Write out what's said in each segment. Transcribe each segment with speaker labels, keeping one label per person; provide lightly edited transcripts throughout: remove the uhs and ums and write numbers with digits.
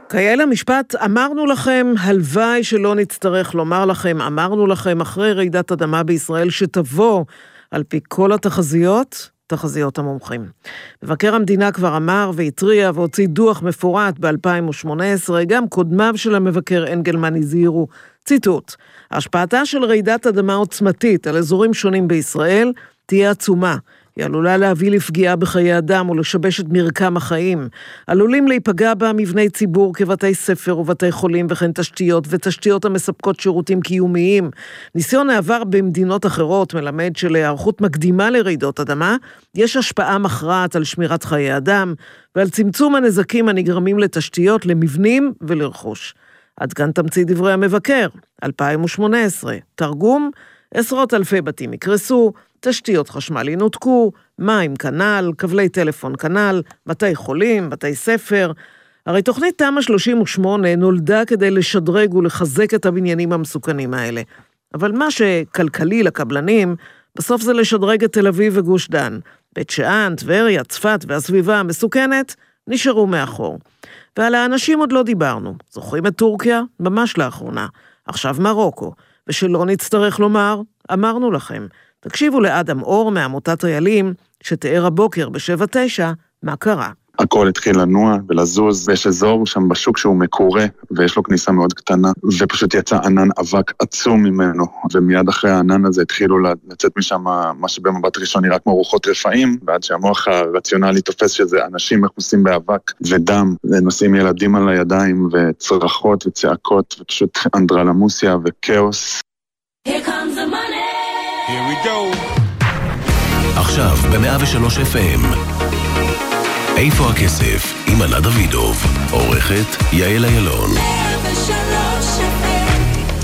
Speaker 1: קייל המשפט, אמרנו לכם, הלוואי שלא נצטרך לומר לכם, אמרנו לכם אחרי רעידת אדמה בישראל שתבוא על פי כל התחזיות, תחזיות המומחים. מבקר המדינה כבר אמר והטריע והוציא דוח מפורט ב-2018, גם קודמיו של המבקר אנגלמן הזהירו, ציטוט, השפעתה של רעידת אדמה עוצמתית על אזורים שונים בישראל תהיה עצומה. היא עלולה להביא לפגיעה בחיי אדם ולשבש את מרקם החיים. עלולים להיפגע בה מבני ציבור כבתי ספר ובתי חולים וכן תשתיות ותשתיות המספקות שירותים קיומיים. ניסיון העבר במדינות אחרות מלמד שלהיערכות מקדימה לרעידות אדמה יש השפעה מכרעת על שמירת חיי אדם ועל צמצום הנזקים הנגרמים לתשתיות, למבנים ולרכוש. עד כאן תמצית דברי המבקר, 2018. תרגום, עשרות אלפי בתים יקרסו, תשתיות חשמל ינותקו, מים כנל, כבלי טלפון כנל, בתי חולים, בתי ספר. הרי תוכנית תמ"א 38 נולדה כדי לשדרג ולחזק את הבניינים המסוכנים האלה. אבל מה שכלכלי לקבלנים, בסוף זה לשדרג את תל אביב וגוש דן. בית שאן, טבריה, צפת והסביבה המסוכנת נשארו מאחור. ועל האנשים עוד לא דיברנו. זוכרים את טורקיה? ממש לאחרונה. עכשיו מרוקו. ושלא נצטרך לומר, אמרנו לכם. תקשיבו לאדם אור מעמותת איילים, שתיאר הבוקר ב-7-9 מה קרה.
Speaker 2: הכל התחיל לנוע ולזוז, ויש אזור שם בשוק שהוא מקורה, ויש לו כניסה מאוד קטנה, ופשוט יצא ענן אבק עצום ממנו, ומיד אחרי הענן הזה התחילו לצאת משם מה שבמבט ראשון נראה כמו רוחות רפאים, ועד שהמוח הרציונלי תופס שזה אנשים מכוסים באבק ודם, ונושאים ילדים על הידיים, וצרחות וצעקות, ופשוט אנדרלמוסיה וקאוס.
Speaker 3: Here comes the money.
Speaker 4: Here we go.
Speaker 5: עכשיו ב-103 FM. איפה הכסף? עם ענת דוידוב. עורכת יעל אילון.
Speaker 3: 103 FM.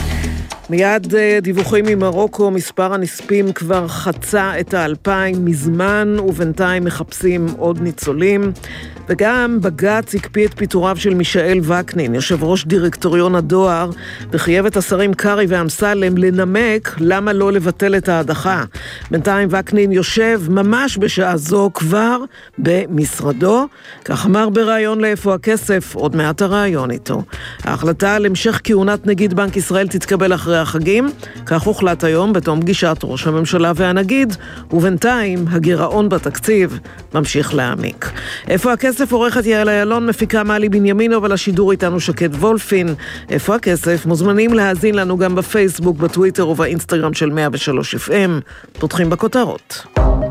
Speaker 1: מיד דיווחים ממרוקו, מספר הנספים כבר חצה את 2,000 מזמן, ובינתיים מחפשים עוד ניצולים. וגם בג"ץ הקפיא את פיטוריו של מישאל וקנין, יושב ראש דירקטוריון הדואר, וחייב את השרים קרי ואמסלם לנמק למה לא לבטל את ההדחה. בינתיים וקנין יושב ממש בשעה זו כבר במשרדו, כך אמר בראיון לאיפה הכסף, עוד מעט הראיון איתו. ההחלטה על המשך כהונת נגיד בנק ישראל תתקבל אחרי החגים, כך הוחלט היום בתום פגישת ראש הממשלה והנגיד, ובינתיים הגירעון בתקציב ממשיך להעמיק. איפה הכסף? עורכת יעל אילון, מפיקה מעלי בנימינו, אבל השידור איתנו שקד וולפין. איפה הכסף? מוזמנים להאזין לנו גם בפייסבוק, בטוויטר ובאינסטגרם של 103 FM. פותחים בכותרות.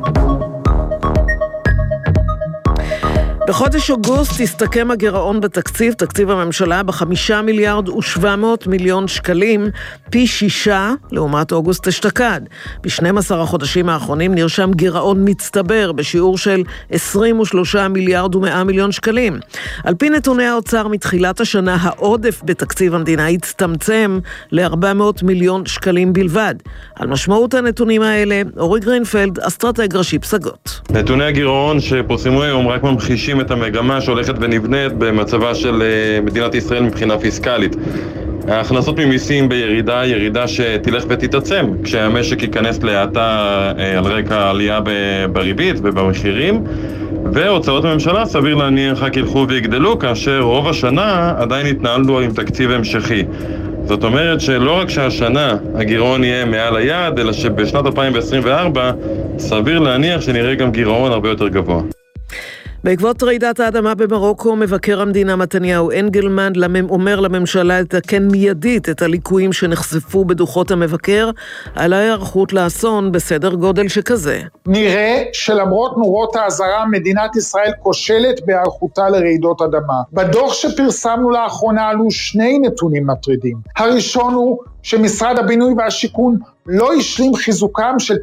Speaker 1: בחודש אוגוסט הסתכם הגירעון בתקציב, תקציב הממשלה ב5 מיליארד ו700 מיליון שקלים, פי 6 לעומת אוגוסט אשתקד. ב-12 החודשים האחרונים נרשם גירעון מצטבר בשיעור של 23 מיליארד ו100 מיליון שקלים. על פי נתוני האוצר מתחילת השנה, העודף בתקציב המדינה הצטמצם ל400 מיליון שקלים בלבד. על משמעות הנתונים האלה, אורי גרינפלד, אסטרטג ראשי פסגות.
Speaker 6: נתוני הגירעון שפורסמו היום רק ממחישים את המגמה שהולכת ונבנית במצבה של מדינת ישראל מבחינה פיסקלית. ההכנסות ממיסים בירידה, ירידה שתלך ותתעצם, כשהמשק ייכנס להאטה על רקע עלייה בריבית ובמחירים, והוצאות הממשלה סביר להניח רק ילכו ויגדלו, כאשר רוב השנה עדיין התנהלנו עם תקציב המשכי. זאת אומרת שלא רק שהשנה הגירעון יהיה מעל היעד, אלא שבשנת 2024 סביר להניח שנראה גם גירעון הרבה יותר גבוה.
Speaker 1: בעקבות רעידת האדמה במרוקו, מבקר המדינה מתניהו אנגלמן אומר לממשלה לתקן מיידית את הליקויים שנחשפו בדוחות המבקר על ההיערכות לאסון בסדר גודל שכזה.
Speaker 7: נראה שלמרות נורות האזהרה, מדינת ישראל כושלת בהיערכותה לרעידות אדמה. בדוח שפרסמנו לאחרונה עלו שני נתונים מטרידים. הראשון הוא שמשרד הבינוי והשיכון לא השלים חיזוקם של 93%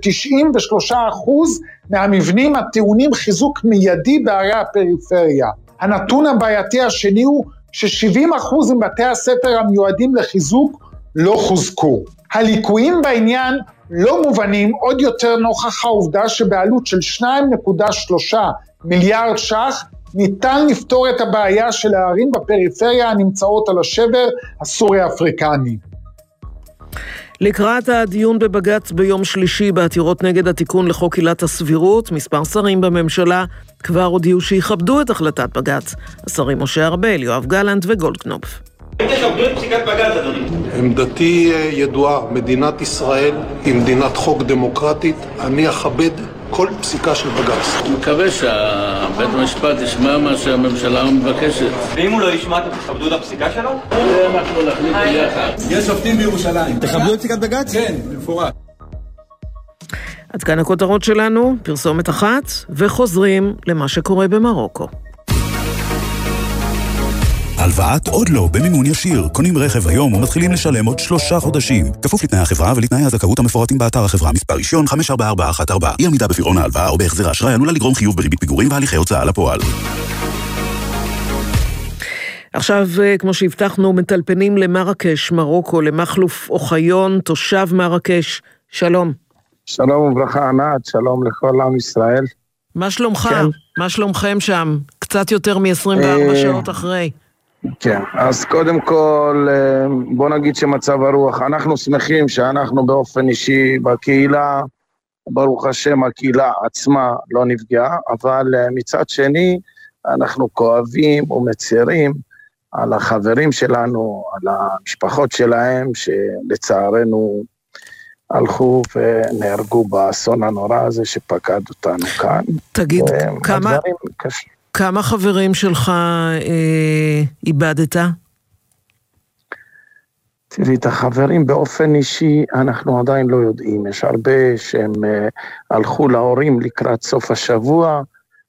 Speaker 7: מהמבנים הטעונים חיזוק מיידי בערי הפריפריה. הנתון הבעייתי השני הוא ש70% מבתי הספר המיועדים לחיזוק לא חוזקו. הליקויים בעניין לא מובנים עוד יותר נוכח העובדה שבעלות של 2.3 מיליארד ש"ח ניתן לפתור את הבעיה של הערים בפריפריה הנמצאות על השבר הסורי-אפריקני.
Speaker 1: לקראת הדיון בבג"ץ ביום שלישי בעתירות נגד התיקון לחוק עילת הסבירות, מספר שרים בממשלה כבר הודיעו שיכבדו את החלטת בג"ץ. השרים משה ארבל, יואב גלנט וגולדקנופ.
Speaker 4: תכבדו את פסיקת בג"ץ, אדוני.
Speaker 8: עמדתי ידועה, מדינת ישראל היא מדינת חוק דמוקרטית, אני אכבד כל פסיקה של בג"ץ.
Speaker 9: אני מקווה שבית המשפט ישמע מה שהממשלה מבקשת.
Speaker 4: ואם הוא לא ישמע, אתם תכבדו את הפסיקה שלו?
Speaker 9: אנחנו נחליט ביחד.
Speaker 10: יש שופטים בירושלים. תכבדו את פסיקת בג"ץ? כן, במפורט.
Speaker 1: עד כאן הכותרות שלנו, פרסומת אחת, וחוזרים למה שקורה במרוקו.
Speaker 11: הלוואת עוד לא במימון ישיר. קונים רכב היום ומתחילים לשלם עוד 3 חודשים. כפוף לתנאי החברה ולתנאי הזכאות המפורטים באתר החברה. מספר רישיון 54414. אי עמידה בפירעון ההלוואה או בהחזר האשראי עלולה לגרום חיוב בריבית פיגורים והליכי הוצאה לפועל.
Speaker 1: עכשיו, כמו שהבטחנו, מטלפנים למרקש, מרוקו, למחלוף אוחיון, תושב מרקש. שלום.
Speaker 12: שלום וברכה ענת, שלום לכל עם ישראל.
Speaker 1: מה שלומך? כן. מה שלומכם שם? קצת יותר מ-24 שעות אחרי.
Speaker 12: כן, אז קודם כל, בוא נגיד שמצב הרוח, אנחנו שמחים שאנחנו באופן אישי בקהילה, ברוך השם, הקהילה עצמה לא נפגעה, אבל מצד שני, אנחנו כואבים ומצרים על החברים שלנו, על המשפחות שלהם, שלצערנו הלכו ונהרגו באסון הנורא הזה שפקד אותנו כאן.
Speaker 1: תגיד, כמה חברים שלך איבדת?
Speaker 12: תראי, את החברים באופן אישי אנחנו עדיין לא יודעים. יש הרבה שהם הלכו להורים לקראת סוף השבוע,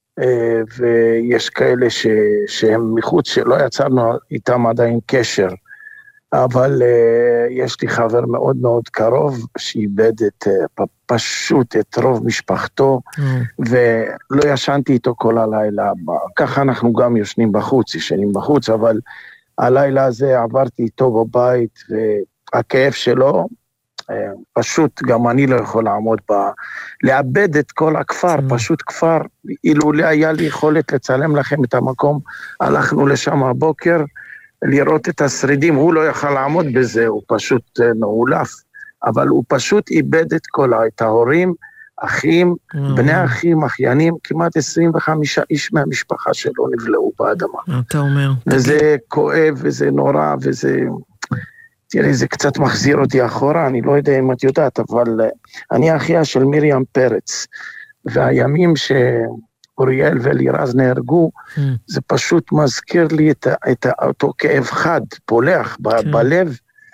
Speaker 12: ויש כאלה שהם מחוץ שלא יצרנו איתם עדיין קשר. אבל יש לי חבר מאוד מאוד קרוב שאיבד פשוט את רוב משפחתו, ולא ישנתי איתו כל הלילה. ככה אנחנו גם ישנים בחוץ, אבל הלילה הזה עברתי איתו בבית, והכאב שלו, פשוט גם אני לא יכול לעמוד לאבד את כל הכפר, פשוט כפר, אילו היה לי יכולת לצלם לכם את המקום, הלכנו לשם הבוקר, לראות את השרידים, הוא לא יכל לעמוד בזה, הוא פשוט מעולף, אבל הוא פשוט איבד את ההורים, אחים, בני אחים, אחיינים, כמעט 25 איש מהמשפחה שלו נבלעו באדמה.
Speaker 1: אתה אומר.
Speaker 12: וזה כואב, וזה נורא, וזה, תראי, זה קצת מחזיר אותי אחורה, אני לא יודע אם את יודעת, אבל אני אחיה של מרים פרץ, והימים אוריאל ואלירז נהרגו, זה פשוט מזכיר לי את אותו כאב חד, פולח בלב,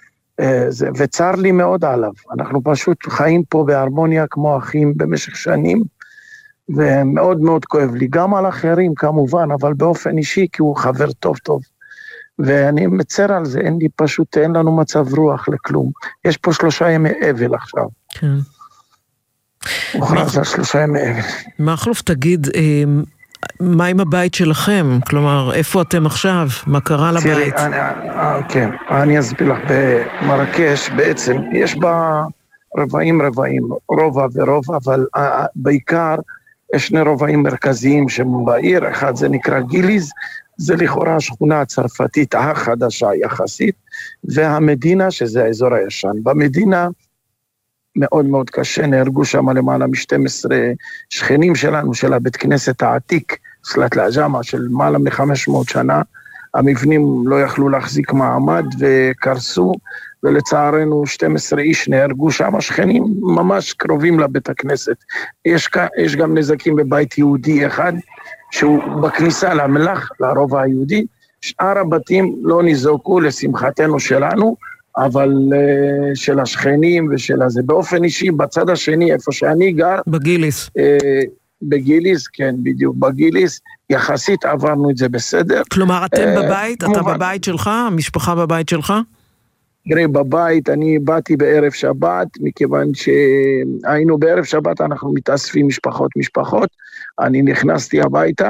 Speaker 12: וצר לי מאוד עליו. אנחנו פשוט חיים פה בהרמוניה כמו אחים במשך שנים, ומאוד מאוד כואב לי, גם על אחרים כמובן, אבל באופן אישי, כי הוא חבר טוב טוב. ואני מצר על זה, אין לנו מצב רוח לכלום. יש פה 3 ימי אבל עכשיו.
Speaker 1: כן.
Speaker 12: הוכרז על 3 ימי אבל.
Speaker 1: מחלוף, תגיד, מה עם הבית שלכם? כלומר, איפה אתם עכשיו? מה קרה לבית?
Speaker 12: כן, אני אסביר לך, במרקש בעצם יש בה רבעים, רובע ורובע, אבל בעיקר יש 2 רובעים מרכזיים שהם בעיר, אחד זה נקרא גיליז, זה לכאורה השכונה הצרפתית החדשה יחסית, והמדינה שזה האזור הישן. במדינה מאוד מאוד קשה, נהרגו שם למעלה מ-12 שכנים שלנו, של הבית כנסת העתיק, סלט לאג'מה, של מעלה מ-500 שנה, המבנים לא יכלו להחזיק מעמד וקרסו, ולצערנו 12 איש נהרגו שם, שכנים ממש קרובים לבית הכנסת. יש גם נזקים בבית יהודי אחד, שהוא בכניסה למלח, לרובע היהודי, שאר הבתים לא נזעקו לשמחתנו שלנו, אבל של השכנים ושל הזה. באופן אישי, בצד השני, איפה שאני גר...
Speaker 1: בגיליס.
Speaker 12: בגיליס, כן, בדיוק, בגיליס, יחסית עברנו את זה בסדר.
Speaker 1: כלומר, אתם בבית? אתה בבית שלך? המשפחה בבית שלך?
Speaker 12: תראה, בבית, אני באתי בערב שבת, מכיוון שהיינו בערב שבת, אנחנו מתאספים משפחות, אני נכנסתי הביתה,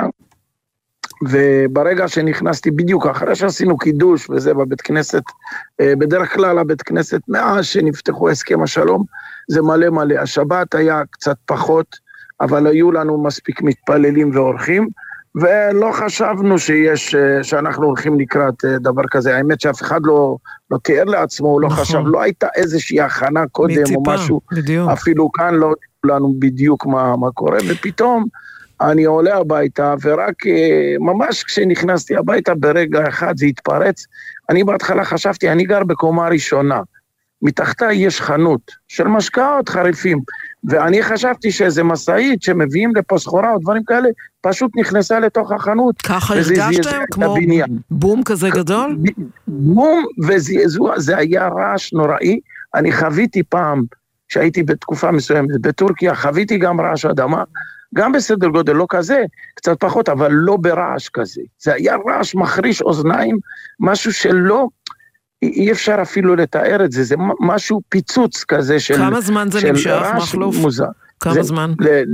Speaker 12: וברגע שנכנסתי בדיוק אחרי שעשינו קידוש וזה בבית כנסת, בדרך כלל הבית כנסת מאז שנפתחו הסכם השלום, זה מלא, השבת היה קצת פחות, אבל היו לנו מספיק מתפללים ואורחים, ולא חשבנו שאנחנו הולכים לקראת דבר כזה. האמת שאף אחד לא תיאר לעצמו, הוא לא חשב, לא הייתה איזושהי הכנה קודם או משהו, אפילו כאן לא לנו בדיוק מה קורה, ופתאום אני עולה הביתה, ורק ממש כשנכנסתי הביתה ברגע אחד זה התפרץ, אני בהתחלה חשבתי, אני גר בקומה ראשונה, מתחתה יש חנות של משקאות חריפים, ואני חשבתי שזה מסעית שמביאים לפה סחורה או דברים כאלה, פשוט נכנסה לתוך החנות.
Speaker 1: ככה הרגשתם? כמו בום כזה גדול?
Speaker 12: בום וזעזוע, זה היה רעש נוראי. אני חוויתי פעם, שהייתי בתקופה מסוימת בטורקיה, חוויתי גם רעש אדמה, גם בסדר גודל לא כזה, קצת פחות, אבל לא ברעש כזה. זה היה רעש מחריש אוזניים, משהו שלא, אי אפשר אפילו לתאר את זה, זה משהו פיצוץ כזה של...
Speaker 1: כמה זמן זה נמשך, מחלוף? כמה זמן?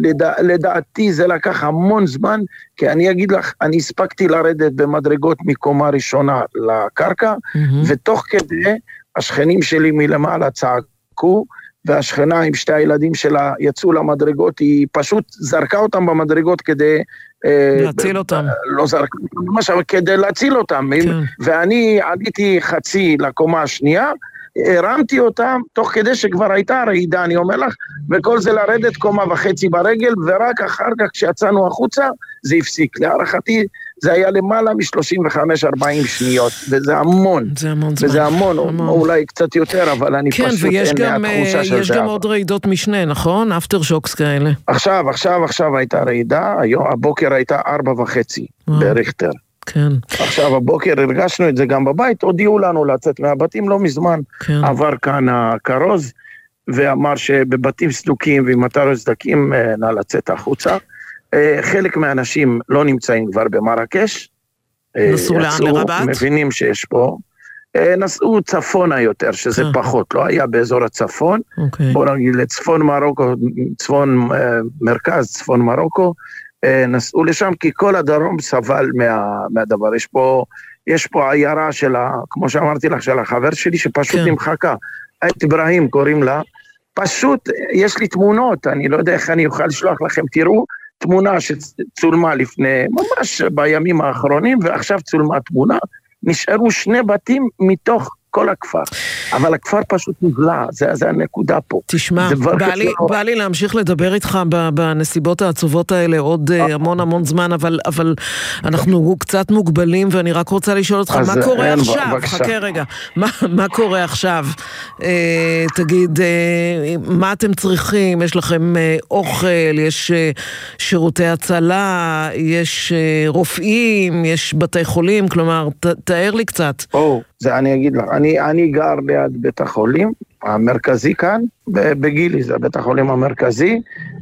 Speaker 12: לדעתי זה לקח המון זמן, כי אני אגיד לך, אני הספקתי לרדת במדרגות מקומה ראשונה לקרקע, ותוך כדי השכנים שלי מלמעלה צעקו, והשכנה עם שתי הילדים שלה יצאו למדרגות, היא פשוט זרקה אותם במדרגות כדי...
Speaker 1: להציל אותם.
Speaker 12: לא זרקה, משהו, כדי להציל אותם. ואני עליתי חצי לקומה השנייה, הרמתי אותם, תוך כדי שכבר הייתה רעידה, אני אומר לך, וכל זה לרדת קומה וחצי ברגל, ורק אחר כך כשיצאנו החוצה, זה הפסיק. להערכתי, זה היה למעלה מ-35-40 שניות, וזה המון.
Speaker 1: זה המון זמן.
Speaker 12: וזה המון, אולי קצת יותר, אבל אני
Speaker 1: כן,
Speaker 12: פשוט אין מהתחושה של זה.
Speaker 1: יש גם עוד רעידות משנה, נכון? אפטר שוקס כאלה.
Speaker 12: עכשיו הייתה רעידה, הבוקר הייתה 4.5 בריכטר.
Speaker 1: כן.
Speaker 12: עכשיו הבוקר הרגשנו את זה גם בבית, הודיעו לנו לצאת מהבתים לא מזמן, עבר כאן הכרוז, ואמר שבבתים סדוקים ועם אתר סדקים נא לצאת החוצה. חלק מהאנשים לא נמצאים כבר במרקש,
Speaker 1: נסעו לאן לרבת?
Speaker 12: מבינים שיש פה, נסעו צפונה יותר, שזה פחות, לא היה באזור הצפון, בוא נגיד לצפון מרוקו, צפון מרכז, צפון מרוקו, נסעו לשם, כי כל הדרום סבל מהדבר. יש פה עיירה שלה, כמו שאמרתי לך, של החבר שלי, שפשוט נמחקה. את אברהים קוראים לה, פשוט יש לי תמונות, אני לא יודע איך אני אוכל לשלוח לכם, תראו, תמונה שצולמה לפני, ממש בימים האחרונים, ועכשיו צולמה תמונה, נשארו 2 בתים מתוך כל הכפר, אבל הכפר פשוט נבלע, זה הנקודה פה.
Speaker 1: תשמע, בא לי להמשיך לדבר איתך בנסיבות העצובות האלה עוד המון זמן, אבל אנחנו קצת מוגבלים, ואני רק רוצה לשאול אותך, מה קורה עכשיו? חכה רגע, מה קורה עכשיו? תגיד, מה אתם צריכים? יש לכם אוכל, יש שירותי הצלה, יש רופאים, יש בתי חולים, כלומר, תאר לי קצת.
Speaker 12: זה אני אגיד לך, אני גר ליד בית החולים המרכזי כאן, בגילי, זה בית החולים המרכזי,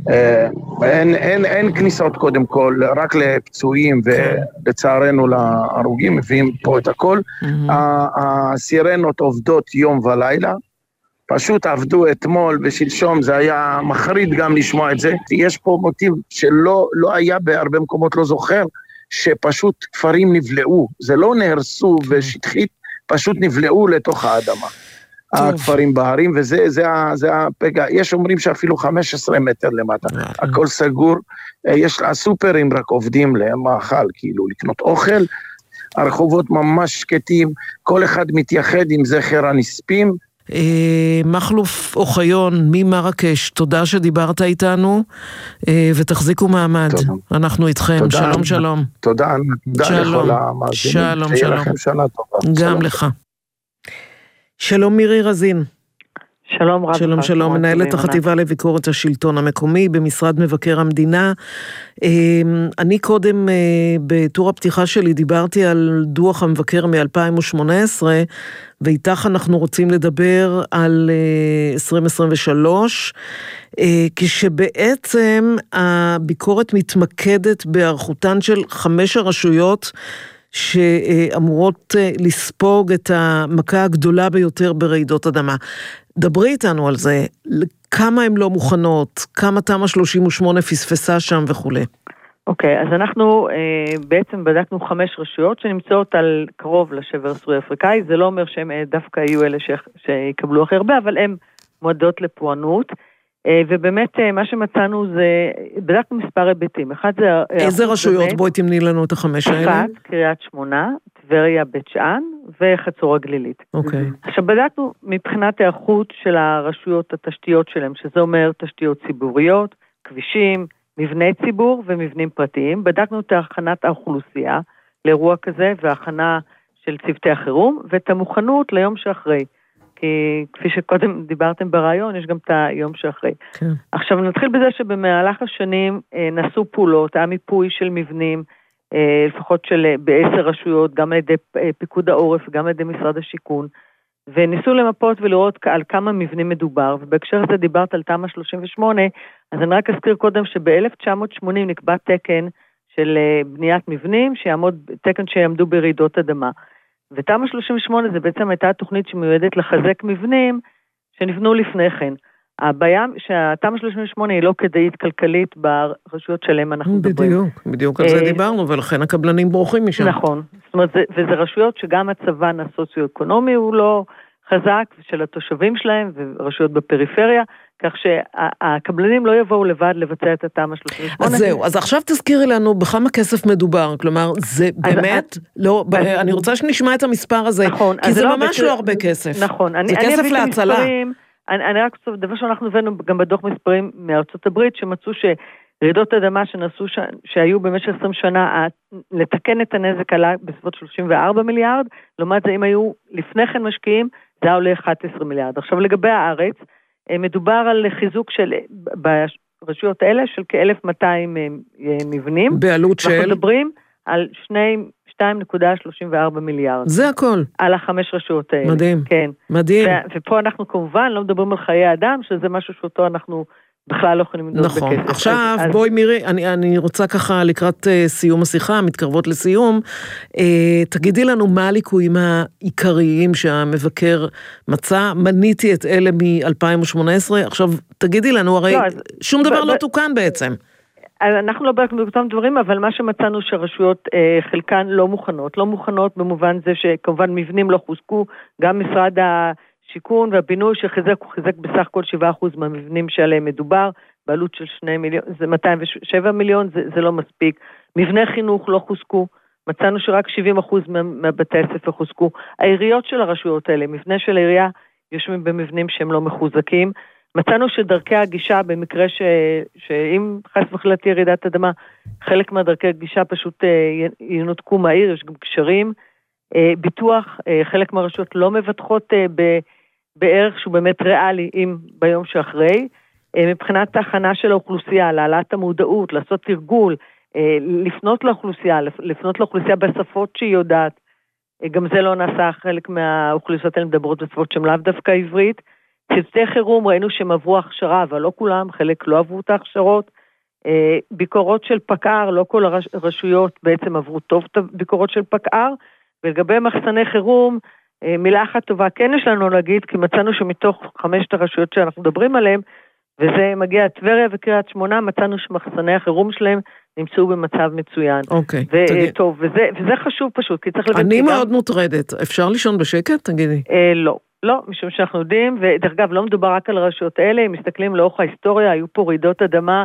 Speaker 12: אין כניסות קודם כל, רק לפצועים ולצערנו להרוגים, מביאים פה את הכל, הסירנות עובדות יום ולילה, פשוט עבדו אתמול ושלשום, זה היה מחריד גם לשמוע את זה, יש פה מוטיב שלא היה בהרבה מקומות, לא זוכר, שפשוט כפרים נבלעו, זה לא נהרסו ושטחית, פשוט נבלעו לתוך האדמה, הכפרים בהרים, וזה הפגע, יש אומרים שאפילו 15 מטר למטה, הכל סגור, יש הסופרים רק עובדים למאכל, כאילו לקנות אוכל, הרחובות ממש שקטים, כל אחד מתייחד עם זכר הנספים.
Speaker 1: מחלוף אוחיון ממרקש, תודה שדיברת איתנו, ותחזיקו מעמד, אנחנו איתכם, שלום שלום.
Speaker 12: תודה לכל המאזינים, שיהיה לכם שנה טובה.
Speaker 1: גם לך. שלום מירי רזין.
Speaker 13: שלום רב.
Speaker 1: שלום, מנהלת החטיבה לביקורת השלטון המקומי במשרד מבקר המדינה. אני קודם בטור הפתיחה שלי דיברתי על דוח המבקר מ-2018, ואיתך אנחנו רוצים לדבר על 2023, כשבעצם הביקורת מתמקדת בהיערכותן של 5 הרשויות, שאמורות לספוג את המכה הגדולה ביותר ברעידות אדמה. דברי איתנו על זה, כמה הן לא מוכנות, כמה תמ"א 38 פספסה שם וכו'.
Speaker 13: אוקיי, אז אנחנו בעצם בדקנו 5 רשויות שנמצאות על קרוב לשבר הסורי-אפריקאי, זה לא אומר שהן דווקא יהיו אלה שיקבלו הכי הרבה, אבל הן מועדות לפוענות. ובאמת מה שמצאנו זה, בדקנו מספר היבטים. אחד זה...
Speaker 1: איזה רשויות? בואי תמני לנו את 5 האלה.
Speaker 13: אחת, קריית שמונה, טבריה, בית שאן וחצור הגלילית.
Speaker 1: אוקיי.
Speaker 13: עכשיו בדקנו מבחינת האיכות של הרשויות, התשתיות שלהם, שזה אומר תשתיות ציבוריות, כבישים, מבני ציבור ומבנים פרטיים. בדקנו את הכנת האוכלוסייה לאירוע כזה והכנה של צוותי החירום, ואת המוכנות ליום שאחרי. כי כפי שקודם דיברתם ברעיון, יש גם את היום שאחרי.
Speaker 1: כן.
Speaker 13: עכשיו נתחיל בזה שבמהלך השנים נעשו פעולות, היה מיפוי של מבנים, לפחות ב10 רשויות, גם על ידי פיקוד העורף, גם על ידי משרד השיכון, וניסו למפות ולראות על כמה מבנים מדובר, ובהקשר הזה דיברת על תמ"א 38, אז אני רק אזכיר קודם שב-1980 נקבע תקן של בניית מבנים, תקן שיעמדו ברעידות אדמה. ותמ"א 38 זה בעצם הייתה תוכנית שמיועדת לחזק מבנים שנבנו לפני כן. הבעיה שהתמ"א 38 היא לא כדאית כלכלית ברשויות שלהם אנחנו מדברים.
Speaker 1: בדיוק על זה דיברנו, ולכן הקבלנים בורחים משם.
Speaker 13: נכון, זאת אומרת, וזה רשויות שגם הצבן הסוציו-אקונומי הוא לא חזק, של התושבים שלהם, ורשויות בפריפריה, כך שהקבלנים לא יבואו לבד לבצע את התמ"א 38.
Speaker 1: אז זהו, אז עכשיו תזכירי לנו בכמה כסף מדובר, כלומר, זה באמת, לא, אני רוצה שנשמע את המספר הזה, כי זה ממש לא הרבה כסף.
Speaker 13: נכון,
Speaker 1: זה כסף להצלה.
Speaker 13: אני רק חושב, דבר שאנחנו הבאנו גם בדוח מספרים מארצות הברית, שמצאו שרעידות אדמה שהיו במשך 20 שנה, לתקן את הנזק עלה בסביבות 34 מיליארד, לעומת זה אם היו לפני כן משקיעים, זה היה עולה 11 מיליארד. עכשיו לגבי הארץ, מדובר על חיזוק של, ברשויות האלה, של כ-1,200 מבנים.
Speaker 1: בעלות של?
Speaker 13: אנחנו מדברים על 2.34 מיליארד.
Speaker 1: זה הכל.
Speaker 13: על 5 רשויות האלה.
Speaker 1: מדהים.
Speaker 13: כן.
Speaker 1: מדהים.
Speaker 13: ופה אנחנו כמובן לא מדברים על חיי אדם, שזה משהו שאותו אנחנו בכלל לא יכולים לדבר בכסף.
Speaker 1: נכון. עכשיו, בואי מירי, אני רוצה ככה לקראת סיום השיחה, מתקרבות לסיום, תגידי לנו מה הליקויים העיקריים שהמבקר מצא, מניתי את אלה מ-2018, עכשיו תגידי לנו, הרי שום דבר לא תוקן בעצם.
Speaker 13: אנחנו לא בדקנו באותם דברים, אבל מה שמצאנו שהרשויות חלקן לא מוכנות במובן זה שכמובן מבנים לא חוזקו, גם משרד השיכון והבינוי שחיזק, הוא חיזק בסך הכל 7% מהמבנים שעליהם מדובר, בעלות של 2 מיליון, זה 207 מיליון, זה לא מספיק. מבני חינוך לא חוזקו, מצאנו שרק 70% מהבתי הספר חוזקו. העיריות של הרשויות האלה, מבנה של העירייה, יושבים במבנים שהם לא מחוזקים, מצאנו שדרכי הגישה, במקרה שאם חס וחלילה תהיה רעידת אדמה, חלק מהדרכי הגישה פשוט ינותקו מהעיר, יש גם קשרים, ביטוח, חלק מהרשויות לא מבטחות בערך שהוא באמת ריאלי, אם ביום שאחרי, מבחינת ההכנה של האוכלוסייה, להעלאת המודעות, לעשות תרגול, לפנות לאוכלוסייה בשפות שהיא יודעת, גם זה לא נעשה, חלק מהאוכלוסיות האלה מדברות בשפות שהן לאו דווקא עברית, צוותי חירום ראינו שהם עברו הכשרה, אבל לא כולם, חלק לא עברו את ההכשרות. ביקורות של פקער, לא כל הרשויות בעצם עברו טוב את הביקורות של פקער, ולגבי מחסני חירום, מילה אחת טובה כן יש לנו להגיד, כי מצאנו שמתוך 5 הרשויות שאנחנו מדברים עליהן, וזה מגיע טבריה וקריית שמונה, מצאנו שמחסני החירום שלהם נמצאו במצב מצוין.
Speaker 1: אוקיי.
Speaker 13: טוב, וזה חשוב פשוט, כי צריך להבין...
Speaker 1: אני מאוד מוטרדת. אפשר לישון בשקט? תגידי.
Speaker 13: לא, משום שאנחנו יודעים, ודרך אגב, לא מדובר רק על הרשויות האלה, אם מסתכלים לאורך ההיסטוריה, היו פה רעידות אדמה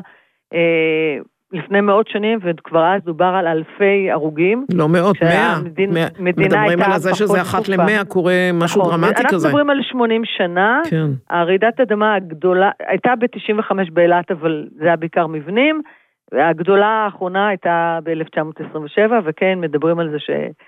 Speaker 13: לפני מאות שנים, וכבר אז דובר על אלפי הרוגים.
Speaker 1: לא מאות, 100. מדברים על זה שזה אחת ל-100 קורה משהו דרמטי כזה.
Speaker 13: אנחנו מדברים על 80 שנה, הרעידת אדמה הגדולה, הייתה ב-95 באילת, אבל זה היה בעיקר מבנים, הגדולה האחרונה הייתה ב-1927, וכן, מדברים על זה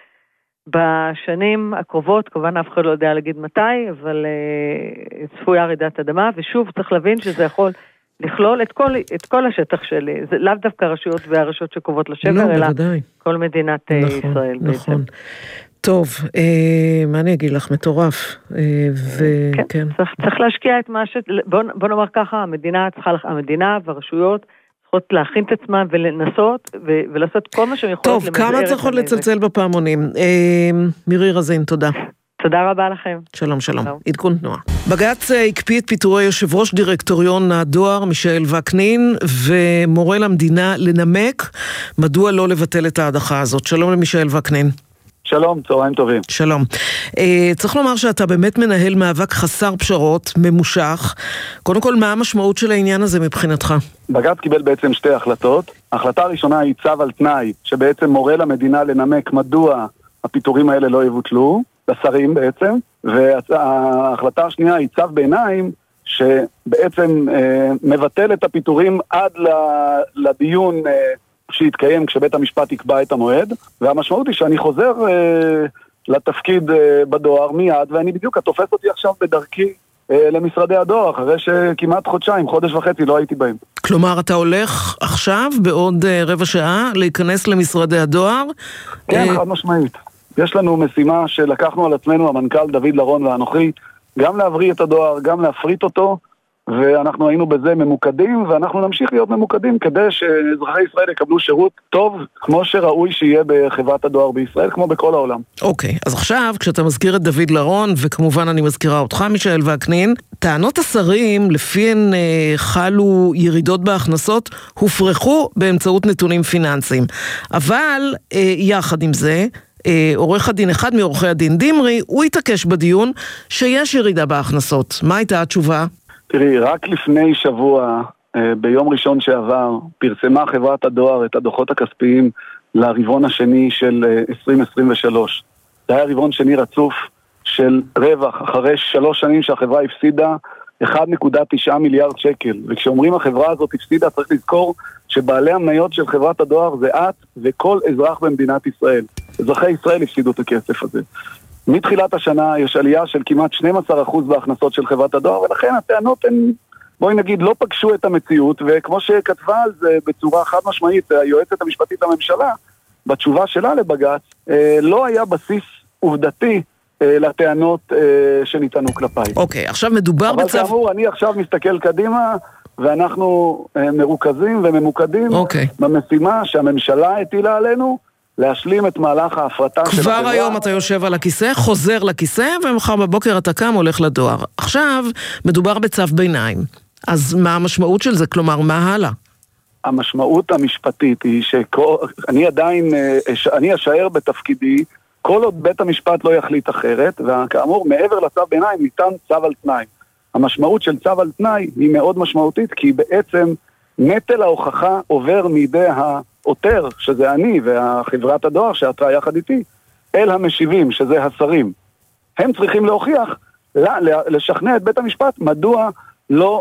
Speaker 13: בשנים הקרובות, כמובן אף אחד לא יודע להגיד מתי, אבל צפויה רעידת אדמה, ושוב צריך להבין שזה יכול לכלול את כל השטח שלי, זה לאו דווקא הרשויות והרשויות שקרובות לשבר, אלא כל מדינת ישראל בעצם.
Speaker 1: נכון. טוב, מה אני אגיד לך? מטורף.
Speaker 13: כן, צריך להשקיע את מה בוא נאמר ככה, המדינה והרשויות צריכות להכין את עצמם ולנסות ולעשות כל מה שהם יכולות.
Speaker 1: טוב, כמה צריכות לצלצל בפעמונים. מירי רזין, תודה.
Speaker 13: תודה רבה לכם.
Speaker 1: שלום, שלום. עדכון תנועה. בג"ץ הקפיא את פיטורי יושב ראש דירקטוריון הדואר, מישאל וקנין, ומורה למדינה לנמק מדוע לא לבטל את ההדחה הזאת. שלום למישאל וקנין.
Speaker 14: שלום, צהריים טובים.
Speaker 1: שלום. צריך לומר שאתה באמת מנהל מאבק חסר פשרות, ממושך. קודם כל, מה המשמעות של העניין הזה מבחינתך?
Speaker 14: בג"ץ קיבל בעצם שתי החלטות. ההחלטה הראשונה היא צו על תנאי, שבעצם מורה למדינה לנמק מדוע הפיטורים האלה לא יבוטלו, לשרים בעצם, וההחלטה השנייה היא צו ביניים, שבעצם מבטל את הפיטורים עד לדיון שיתקיים כשבית המשפט יקבע את המועד, והמשמעות היא שאני חוזר לתפקיד בדואר מיד, ואני בדיוק תופס אותי עכשיו בדרכי למשרדי הדואר, אחרי שכמעט חודש וחצי לא הייתי בהם.
Speaker 1: כלומר, אתה הולך עכשיו, בעוד רבע שעה, להיכנס למשרדי הדואר?
Speaker 14: כן, חד משמעית. יש לנו משימה שלקחנו על עצמנו, המנכ"ל דוד לרון ואנוכי, גם להבריא את הדואר, גם להפריט אותו, ואנחנו היינו בזה ממוקדים, ואנחנו נמשיך להיות ממוקדים כדי שאזרחי ישראל יקבלו שירות טוב, כמו שראוי שיהיה בחברת הדואר בישראל, כמו בכל העולם.
Speaker 1: אוקיי, אז עכשיו, כשאתה מזכיר את דוד לרון, וכמובן אני מזכירה אותך, מישאל וקנין, טענות השרים, לפיהן חלו ירידות בהכנסות, הופרחו באמצעות נתונים פיננסיים. אבל, יחד עם זה, עורך הדין, אחד מעורכי הדין דמרי, הוא התעקש בדיון שיש ירידה בהכנסות. מה הייתה התשובה?
Speaker 14: תראי, רק לפני שבוע, ביום ראשון שעבר, פרסמה חברת הדואר את הדוחות הכספיים לרבעון השני של 2023. זה היה רבעון שני רצוף של רווח, אחרי 3 שנים שהחברה הפסידה 1.9 מיליארד שקל. וכשאומרים החברה הזאת הפסידה, צריך לזכור שבעלי המניות של חברת הדואר זה את וכל אזרח במדינת ישראל. אזרחי ישראל הפסידו את הכסף הזה. מתחילת השנה יש עלייה של כמעט 12% בהכנסות של חברת הדואר, ולכן הטענות הן, בואי נגיד, לא פגשו את המציאות, וכמו שכתבה על זה בצורה חד משמעית, היועצת המשפטית לממשלה, בתשובה שלה לבג"ץ, לא היה בסיס עובדתי לטענות שניתנו כלפיי.
Speaker 1: אוקיי, עכשיו מדובר
Speaker 14: אבל כאמור, אני עכשיו מסתכל קדימה, ואנחנו מרוכזים וממוקדים במשימה שהממשלה הטילה עלינו, להשלים את מהלך ההפרטה של החברה.
Speaker 1: כבר היום אתה יושב על הכיסא, חוזר לכיסא, ומחר בבוקר אתה קם, הולך לדואר. עכשיו מדובר בצו ביניים. אז מה המשמעות של זה? כלומר, מה הלאה?
Speaker 14: המשמעות המשפטית היא שאני עדיין, אני אשאר בתפקידי, כל עוד בית המשפט לא יחליט אחרת, וכאמור, מעבר לצו ביניים ניתן צו על תנאי. המשמעות של צו על תנאי היא מאוד משמעותית, כי בעצם נטל ההוכחה עובר מידי העותר, שזה אני והחברת הדואר שעתרה יחד איתי, אל המשיבים, שזה השרים. הם צריכים להוכיח, לשכנע את בית המשפט, מדוע לא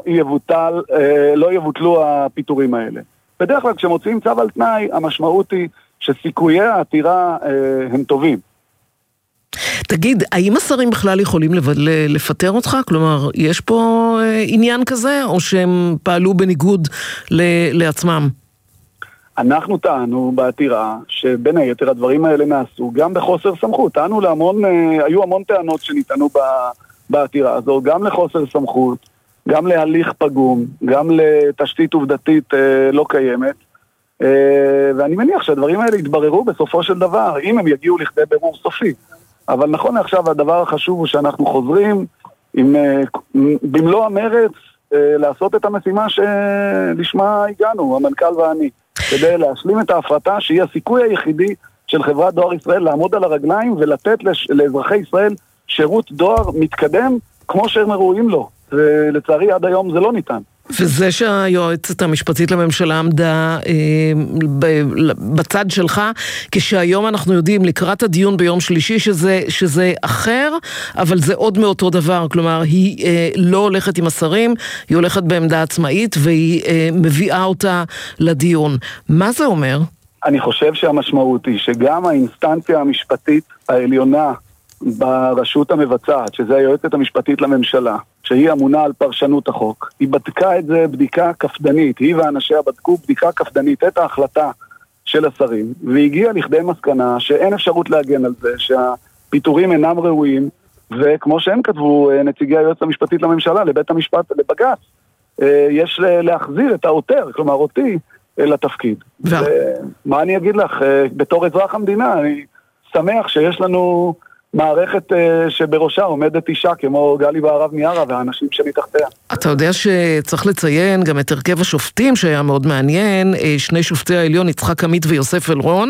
Speaker 14: יבוטלו הפיטורים האלה. בדרך כלל כשמוצאים צו על תנאי, המשמעות היא שסיכויי העתירה הם טובים.
Speaker 1: תגיד, האם השרים בכלל יכולים לפטר אותך? כלומר, יש פה עניין כזה, או שהם פעלו בניגוד לעצמם?
Speaker 14: אנחנו טענו בעתירה שבין היתר הדברים האלה נעשו גם בחוסר סמכות. טענו היו המון טענות שניתנו בעתירה הזו, גם לחוסר סמכות, גם להליך פגום, גם לתשתית עובדתית לא קיימת. ואני מניח שהדברים האלה יתבררו בסופו של דבר, אם הם יגיעו לכדי בירור סופי. אבל נכון עכשיו הדבר החשוב הוא שאנחנו חוזרים במלוא המרץ לעשות את המשימה שלשמה הגענו, המנכ"ל ואני, כדי להשלים את ההפרטה שהיא הסיכוי היחידי של חברת דואר ישראל לעמוד על הרגליים ולתת לאזרחי ישראל שירות דואר מתקדם כמו שהם ראויים לו. ולצערי עד היום זה לא ניתן.
Speaker 1: וזה שהיועצת המשפטית לממשלה עמדה בצד שלך, כשהיום אנחנו יודעים לקראת הדיון ביום שלישי שזה אחר, אבל זה עוד מאותו דבר, כלומר היא לא הולכת עם השרים, היא הולכת בעמדה עצמאית והיא מביאה אותה לדיון. מה זה אומר?
Speaker 14: אני חושב שהמשמעות היא שגם האינסטנציה המשפטית העליונה ברשות המבצעת, שזה היועצת המשפטית לממשלה, שהיא אמונה על פרשנות החוק, היא בדקה את זה בדיקה קפדנית, היא ואנשיה בדקו בדיקה קפדנית את ההחלטה של השרים, והגיעה לכדי מסקנה שאין אפשרות להגן על זה, שהפיטורים אינם ראויים, וכמו שהם כתבו נציגי היועצת המשפטית לממשלה, לבית המשפט, לבג"ץ, יש להחזיר את העותר, כלומר אותי, לתפקיד. ומה אני אגיד לך, בתור אזרח המדינה, אני שמח שיש לנו מערכת שבראשה עומדת אישה כמו גלי בהרב מיארה והאנשים שמתחתיה.
Speaker 1: אתה יודע שצריך לציין גם את הרכב השופטים שהיה מאוד מעניין, שני שופטי העליון, יצחק עמית ויוסף אלרון,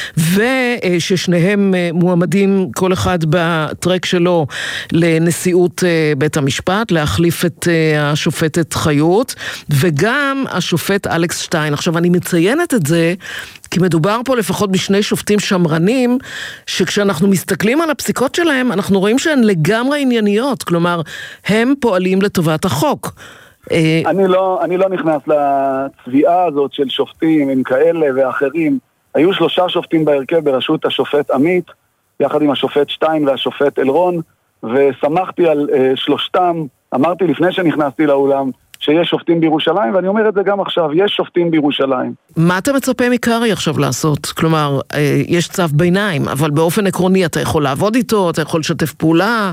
Speaker 1: וששניהם מועמדים כל אחד בטרק שלו לנשיאות בית המשפט, להחליף את השופטת חיות, וגם השופט אלכס שטיין. עכשיו אני מציינת את זה, כי מדובר פה לפחות בשני שופטים שמרנים, שכשאנחנו מסתכלים על הפסיקות שלהם, אנחנו רואים שהן לגמרי ענייניות, כלומר, הם פועלים לטובת החוק.
Speaker 14: אני לא נכנס לצביעה הזאת של שופטים עם כאלה ואחרים. היו 3 שופטים בהרכב בראשות השופט עמית, יחד עם השופט שטיין והשופט אלרון, ושמחתי על שלושתם. אמרתי לפני שנכנסתי לאולם, שיש שופטים בירושלים, ואני אומר את זה גם עכשיו, יש שופטים בירושלים.
Speaker 1: מה אתה מצפה מקרי עכשיו לעשות? כלומר, יש צו ביניים, אבל באופן עקרוני אתה יכול לעבוד איתו, אתה יכול לשתף פעולה,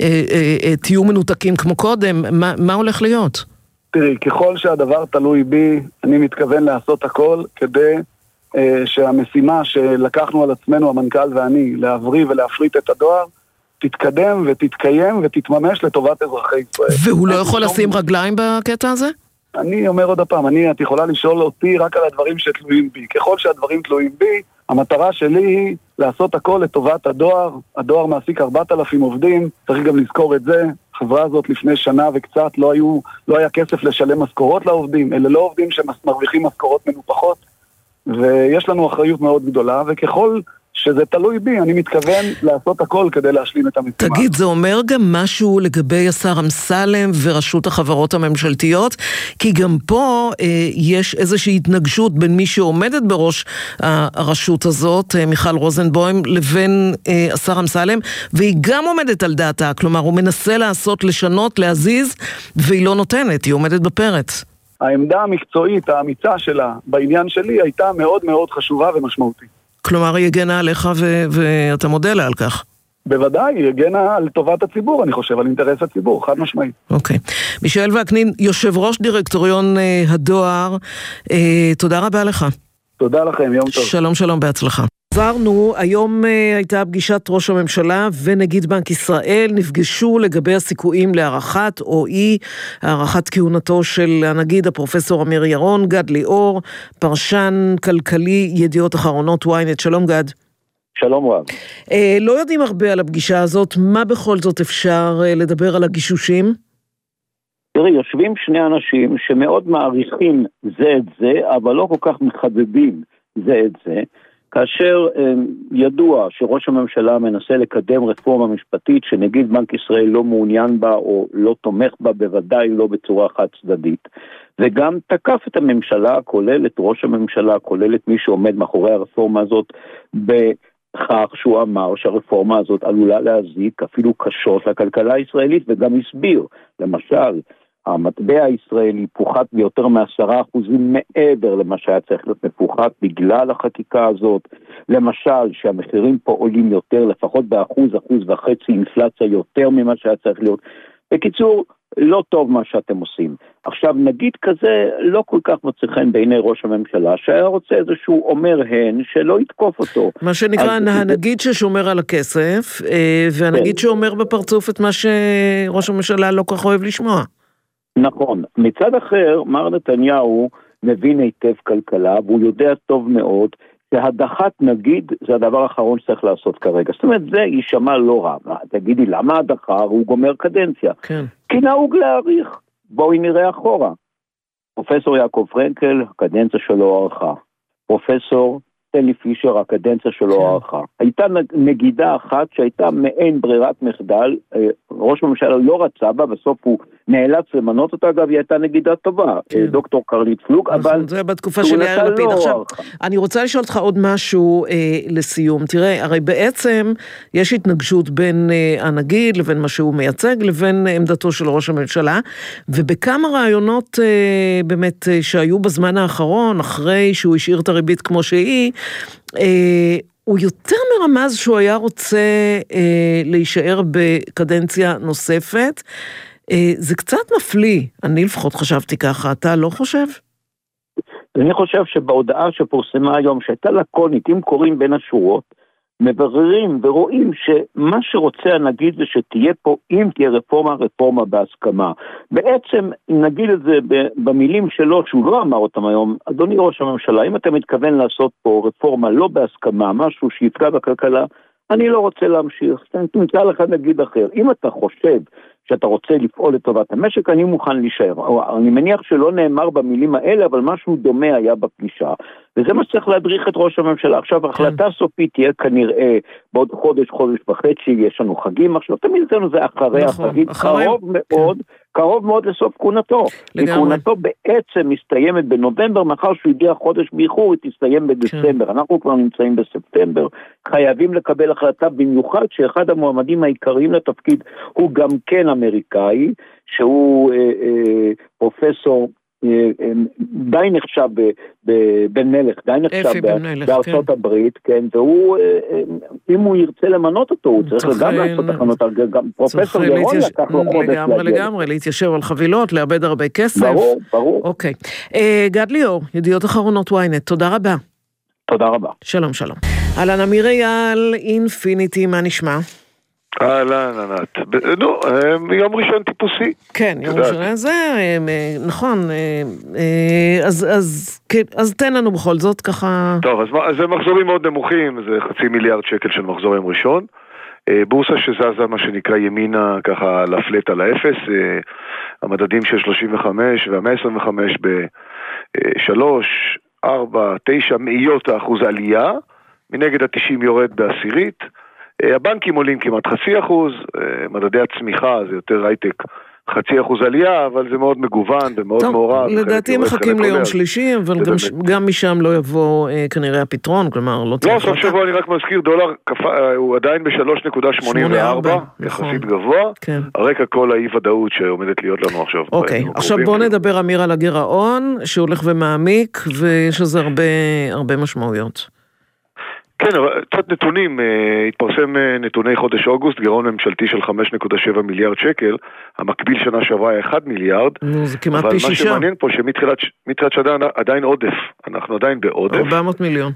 Speaker 1: תהיו מנותקים כמו קודם, מה הולך להיות?
Speaker 14: תראי, ככל שהדבר תלוי בי, אני מתכוון לעשות הכל כדי שהמשימה שלקחנו על עצמנו, המנכ"ל ואני, להבריא ולהפריט את הדואר, תתקדם ותתקיים ותתממש לטובת אזרחי ישראל.
Speaker 1: והוא לא יכול לשים רגליים בקטע הזה?
Speaker 14: אני אומר עוד הפעם, את יכולה לשאול אותי רק על הדברים שתלויים בי. ככל שהדברים תלויים בי, המטרה שלי היא לעשות הכל לטובת הדואר. הדואר מעסיק 4,000 עובדים, צריך גם לזכור את זה. החברה הזאת לפני שנה וקצת לא היה כסף לשלם משכורות לעובדים, אלה לא עובדים שמרוויחים משכורות מנופחות, ויש לנו אחריות מאוד גדולה, וככל שזה תלוי בי, אני מתכוון לעשות הכל כדי להשלים את המשימה.
Speaker 1: תגיד, זה אומר גם משהו לגבי השר אמסלם ורשות החברות הממשלתיות? כי גם פה יש איזושהי התנגשות בין מי שעומדת בראש הרשות הזאת, מיכל רוזנבוים, לבין השר אמסלם, והיא גם עומדת על דעתה, כלומר הוא מנסה לעשות, לשנות, להזיז, והיא לא נותנת, היא עומדת בפרץ.
Speaker 14: העמדה המקצועית, האמיצה שלה, בעניין שלי, הייתה מאוד מאוד חשובה ומשמעותית.
Speaker 1: כלומר, היא הגנה עליך ואתה מודה לה על כך.
Speaker 14: בוודאי, היא הגנה על טובת הציבור, אני חושב, על אינטרס הציבור, חד משמעית.
Speaker 1: אוקיי. מישאל וקנין, יושב ראש דירקטוריון הדואר, תודה רבה לך.
Speaker 14: תודה לכם, יום טוב.
Speaker 1: שלום, שלום, בהצלחה. עברנו, היום הייתה פגישת ראש הממשלה ונגיד בנק ישראל, נפגשו לגבי הסיכויים להארכת או אי הארכת כהונתו של הנגיד הפרופסור אמיר ירון. גד ליאור, פרשן כלכלי ידיעות אחרונות ynet. שלום גד.
Speaker 15: שלום רב.
Speaker 1: לא יודעים הרבה על הפגישה הזאת, מה בכל זאת אפשר לדבר על הגישושים?
Speaker 15: תראי, יושבים שני אנשים שמאוד מעריכים זה את זה, אבל לא כל כך מחדדים זה את זה, כאשר ידוע שראש הממשלה מנסה לקדם רפורמה משפטית שנגיד בנק ישראל לא מעוניין בה או לא תומך בה, בוודאי לא בצורה חד צדדית, וגם תקף את הממשלה, כולל את ראש הממשלה, כולל את מי שעומד מאחורי הרפורמה הזאת, בכך שהוא אמר שהרפורמה הזאת עלולה להזיק אפילו קשות לכלכלה הישראלית, וגם הסביר, למשל, המטבע הישראלי פוחת ביותר מ10% מעבר למה שהיה צריך להיות מפוחת בגלל החקיקה הזאת. למשל, שהמחירים פה עולים יותר, לפחות ב1.5% אינפלציה יותר ממה שהיה צריך להיות. בקיצור, לא טוב מה שאתם עושים. עכשיו, נגיד כזה לא כל כך מוצא חן בעיני ראש הממשלה, שהיה רוצה איזשהו אומר הן שלא יתקוף אותו.
Speaker 1: מה שנקרא, הנגיד ששומר על הכסף, והנגיד שאומר בפרצוף את מה שראש הממשלה לא כך אוהב לשמוע.
Speaker 15: נכון. מצד אחר, מר נתניהו מבין היטב כלכלה, והוא יודע טוב מאוד שהדחת נגיד זה הדבר האחרון שצריך לעשות כרגע. זאת אומרת, זה יישמע לא רע. תגידי, למה הדחה? הוא גומר קדנציה.
Speaker 1: כן.
Speaker 15: כי נהוג להאריך. בואי נראה אחורה. פרופסור יעקב פרנקל, הקדנציה שלו ערכה. פרופסור סטנלי פישר, הקדנציה שלו ערכה. הייתה נגידה אחת שהייתה מעין ברירת מחדל, ראש הממשלה לא רצה בה, בסוף הוא נאלץ למנות אותה, אגב, היא הייתה נגידה טובה, דוקטור קרנית פלוג, אבל
Speaker 1: זה בתקופה של יאיר לפיד. עכשיו, אני רוצה לשאול אותך עוד משהו לסיום. תראה, הרי בעצם יש התנגשות בין הנגיד לבין מה שהוא מייצג, לבין עמדתו של ראש הממשלה, ובכמה רעיונות באמת שהיו בזמן האחרון, אחרי שהוא השאיר את הריבית כמו שהיא, הוא יותר מרמז שהוא היה רוצה להישאר בקדנציה נוספת. זה קצת מפליא, אני לפחות חשבתי ככה, אתה לא חושב?
Speaker 15: אני חושב שבהודעה שפורסמה היום, שהייתה לקונית, אם קוראים בין השורות, מבררים ורואים שמה שרוצה הנגיד זה שתהיה פה, אם תהיה רפורמה בהסכמה. בעצם, אם נגיד את זה במילים שלו, שהוא לא אמר אותם היום, אדוני ראש הממשלה, אם אתה מתכוון לעשות פה רפורמה לא בהסכמה, משהו שיפגע בכלכלה, אני לא רוצה להמשיך. נמצא לך נגיד אחר. אם אתה חושב שאתה רוצה לפעול לטובת המשק, אני מוכן להישאר. אני מניח שלא נאמר במילים האלה, אבל משהו דומה היה בפגישה. וזה מה שצריך להדריך את ראש הממשלה. עכשיו, החלטה סופית תהיה כנראה בעוד חודש וחצי, יש לנו חגים. עכשיו, תמיד אצלנו זה אחרי החגים, קרוב מאוד לסוף כהונתו. וכהונתו בעצם מסתיימת בנובמבר, מאחר שהוא הגיע חודש באיחור, היא תסתיים בדצמבר. אנחנו כבר נמצאים בספטמבר, חייבים לקבל החלטה, במיוחד שאחד המועמדים העיקריים לתפקיד הוא גם כן אמריקאי, שהוא פרופסור די נחשב בן מלך, די נחשב בארצות הברית, כן, והוא, אם הוא ירצה למנות אותו, הוא צריך גם לעשות תחנות, גם פרופסור ירון לקח לו חודש
Speaker 1: לגמרי, להתיישב על חבילות, לאבד הרבה כסף.
Speaker 15: ברור.
Speaker 1: אוקיי. גד ליאור, ידיעות אחרונות ynet, תודה רבה.
Speaker 15: תודה רבה.
Speaker 1: שלום. אהלן, אמיר אייל, אינפיניטי, מה נשמע?
Speaker 16: אהלן, ענת. יום ראשון טיפוסי.
Speaker 1: כן, יום ראשון זה, נכון. אז תן לנו בכל זאת ככה...
Speaker 16: טוב, אז זה מחזורים מאוד נמוכים, זה 500 מיליארד שקל של מחזור יום ראשון. בורסה שזזה מה שנקרא ימינה ככה לפלט על האפס, המדדים של 35 וה-125 ב-3, 4, 9 מאיות האחוז עלייה, מנגד ה-90 יורד בעשירית, הבנקים עולים כמעט 0.5%, מדדי הצמיחה זה יותר הייטק 0.5% עלייה, אבל זה מאוד מגוון ומאוד מעורב.
Speaker 1: לדעתי מחכים ליום שלישי, אבל גם משם לא יבוא כנראה הפתרון, כלומר לא תהיה
Speaker 16: החלטה. לא, סוף שבוע אני רק מזכיר, דולר הוא עדיין ב-3.84, יחסית גבוה, הרקע כל האי-ודאות שעומדת להיות לנו עכשיו.
Speaker 1: אוקיי, עכשיו בוא נדבר אמיר על הגירעון, שהולך ומעמיק, ויש לזה הרבה משמעויות.
Speaker 16: כן, קצת נתונים, התפרסם נתוני חודש אוגוסט, גירעון ממשלתי של 5.7 מיליארד שקל, המקביל שנה שעברה היה 1 מיליארד,
Speaker 1: זה כמעט
Speaker 16: אבל
Speaker 1: פי
Speaker 16: מה
Speaker 1: 6.
Speaker 16: שמעניין פה שמתחילת שנה עדיין עודף, אנחנו עדיין בעודף.
Speaker 1: 400 מיליון.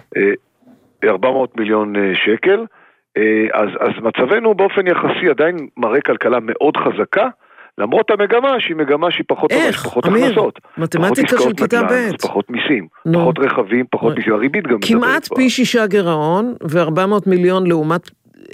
Speaker 16: 400 מיליון שקל, אז מצבנו באופן יחסי עדיין מראה כלכלה מאוד חזקה, למרות המגמה שהיא מגמה שהיא פחות טובה, פחות הכנסות.
Speaker 1: מתמטיקה של כיתה ב'.
Speaker 16: פחות מיסים, פחות רכבים, פחות מיסים, הריבית גם.
Speaker 1: כמעט פי 6 גירעון, ו400 מיליון לעומת,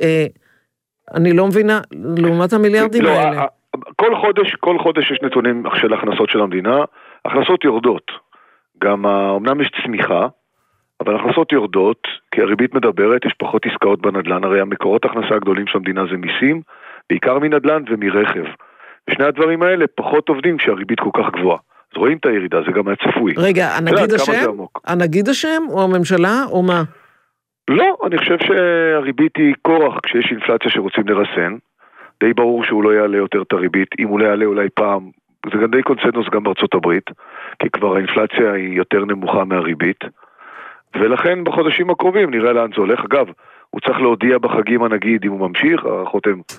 Speaker 1: אני לא מבינה, לעומת המיליארדים האלה.
Speaker 16: כל חודש יש נתונים של הכנסות של המדינה, הכנסות יורדות. גם אמנם יש צמיחה, אבל הכנסות יורדות, כי הריבית מדברת, יש פחות עסקאות בנדלן, הרי המקורות הכנסה הגדולים של המדינה זה מיסים, בעיקר מנדלן ומרכב. ושני הדברים האלה פחות עובדים כשהריבית כל כך גבוהה. אז רואים את הירידה, זה גם היה צפוי.
Speaker 1: רגע, הנגיד השם או הממשלה או מה?
Speaker 16: לא, אני חושב שהריבית היא כורח כשיש אינפלציה שרוצים לרסן. די ברור שהוא לא יעלה יותר את הריבית, אם הוא לא יעלה אולי פעם, זה גם די קונצנזוס גם בארצות הברית, כי כבר האינפלציה היא יותר נמוכה מהריבית, ולכן בחודשים הקרובים נראה לאן זה הולך. אגב, הוא צריך להודיע בחגים הנגיד אם הוא ממשיך, הערכות הם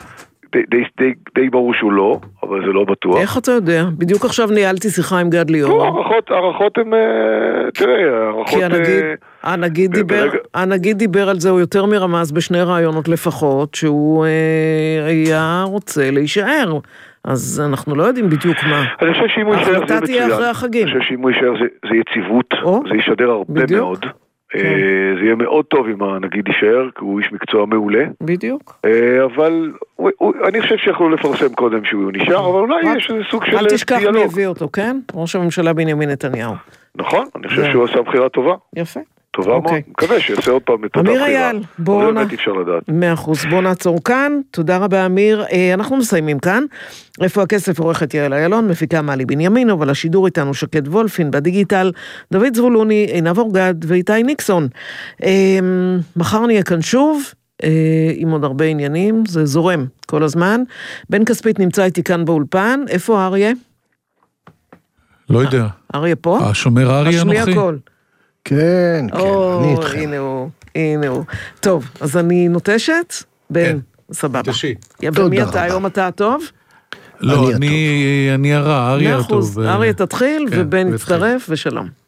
Speaker 16: די ברור שהוא לא, אבל זה לא בטוח.
Speaker 1: איך אתה יודע? בדיוק עכשיו ניהלתי שיחה עם גד ליאור.
Speaker 16: לא, הערכות הן, תראה, הערכות...
Speaker 1: כי הנגיד דיבר על זה, הוא יותר מרמז בשני רעיונות לפחות, שהוא היה רוצה להישאר. אז אנחנו לא יודעים בדיוק מה.
Speaker 16: אני חושב שאם הוא יישאר זה
Speaker 1: החלטה תהיה אחרי החגים.
Speaker 16: אני חושב שאם הוא יישאר זה יציבות, זה ישדר הרבה מאוד. זה יהיה מאוד טוב אם הנגיד יישאר, כי הוא איש מקצוע מעולה.
Speaker 1: בדיוק.
Speaker 16: אבל אני חושב שיכולו לפרסם קודם שהוא נשאר, אבל אולי יש איזה סוג של דיאלוג.
Speaker 1: אל תשכח מי הביא אותו, כן? ראש הממשלה בנימין נתניהו.
Speaker 16: נכון, אני חושב שהוא עשה בחירה טובה.
Speaker 1: יפה.
Speaker 16: טובה מאוד, מקווה שיעשה עוד פעם את אותה בחירה.
Speaker 1: אמיר אייל, בוא נעצור כאן. תודה רבה אמיר. אנחנו מסיימים כאן. איפה הכסף? עורכת יעל איילון, מפיקה מעלי בנימין, אבל השידור איתנו שקד וולפין בדיגיטל, דוד זבולוני, עינב אורגד ואיתי ניקסון. מחר נהיה כאן שוב, עם עוד הרבה עניינים, זה זורם כל הזמן. בן כספית נמצא איתי כאן באולפן. איפה אריה?
Speaker 17: לא יודע.
Speaker 1: אריה פה?
Speaker 17: השומר אריה אנוכי.
Speaker 18: כן, אני איתכם.
Speaker 1: הנה הוא. טוב, אז אני נוטשת? בן, סבבה.
Speaker 17: תשי.
Speaker 1: ומי אתה? היום אתה הטוב?
Speaker 17: לא, אני הרע, אריה הטוב.
Speaker 1: אריה תתחיל ובן יצטרף ושלום.